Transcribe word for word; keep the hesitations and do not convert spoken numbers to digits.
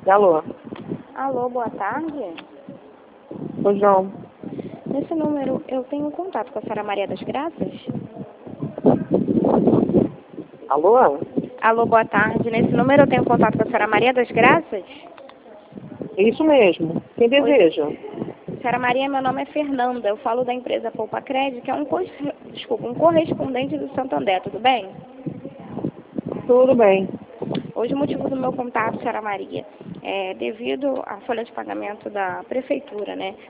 Alô? Alô, boa tarde. Ô, João. Nesse número eu tenho contato com a senhora Maria das Graças? Alô? Alô, boa tarde. Nesse número eu tenho contato com a senhora Maria das Graças? Isso mesmo. Quem deseja? Senhora Maria, meu nome é Fernanda. Eu falo da empresa Poupa Crédito, que é um, cor... Desculpa, um correspondente do Santander, tudo bem? Tudo bem. Hoje o motivo do meu contato, senhora Maria, é devido à folha de pagamento da prefeitura, né?